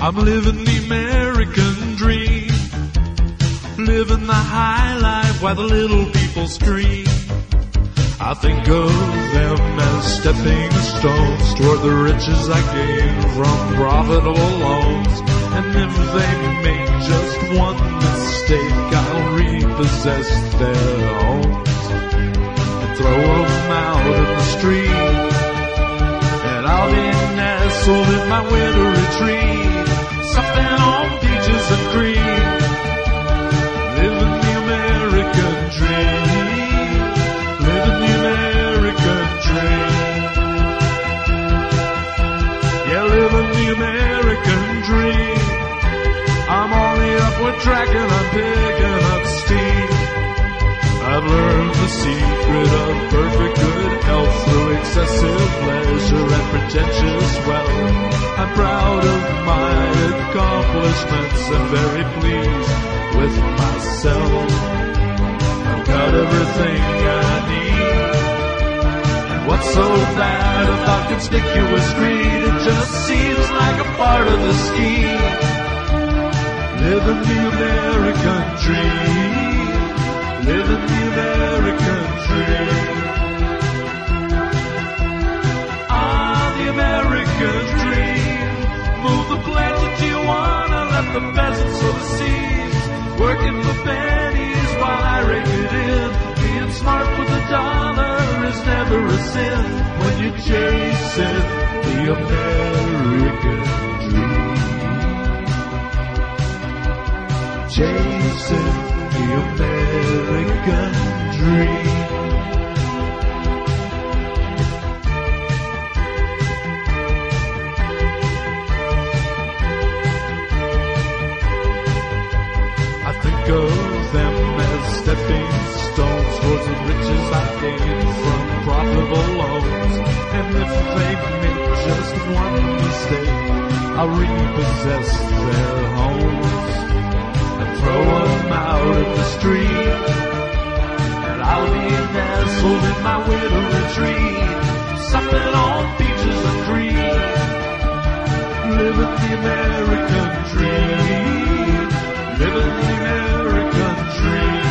I'm living the American dream, living the high life while the little people scream. I think of them as stepping stones toward the riches I gain from profitable loans. And if they make just one mistake, I'll repossess their homes and throw them out in the street. And I'll be nestled in my winter retreat, something on peaches and cream, living the American dream, living the American dream. Yeah, living the American dream. I'm on the upward track and I'm picking up steam. I've learned the secret of perfect good health through excessive pleasure and pretentious wealth. I'm proud of my accomplishments and very pleased with myself. I've got everything I need. And what's so bad about conspicuous greed? It just seems like a part of the scheme. Living the American dream, living the American dream. Ah, the American dream. Move the plants to Tijuana, let the peasants sow the seeds, working for pennies while I rake it in. Being smart with the dollar is never a sin when you're chasing the American dream. Chasing the American dream. I think of them as stepping stones towards the riches I gain from profitable loans. And if they make just one mistake, I'll repossess their homes and throw them out in the street. And I'll be nestled in my winter retreat, something on peaches and cream, living the American dream, living the American dream.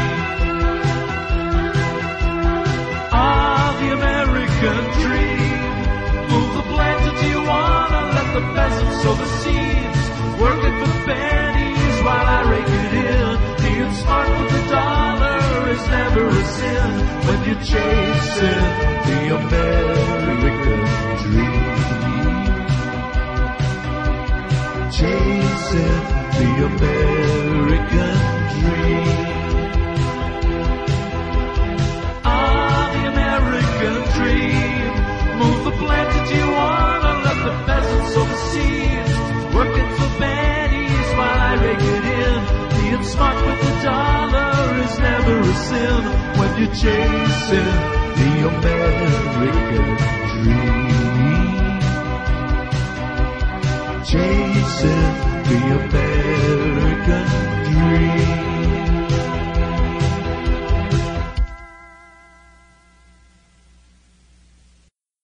Ah, the American dream. Move the plant to Tijuana, let the peasants sow the seeds, working for pennies while I rake it in. Being smart with the dollar is never a sin when you're chasing the American dream. Chasing the American dream. Ah, the American dream. Move the plant to Tijuana, let the peasants sow the seeds, working for pennies while I rake it in. Being smart with the dollar is never a sin when you're chasing the American dream. Chasing the American dream.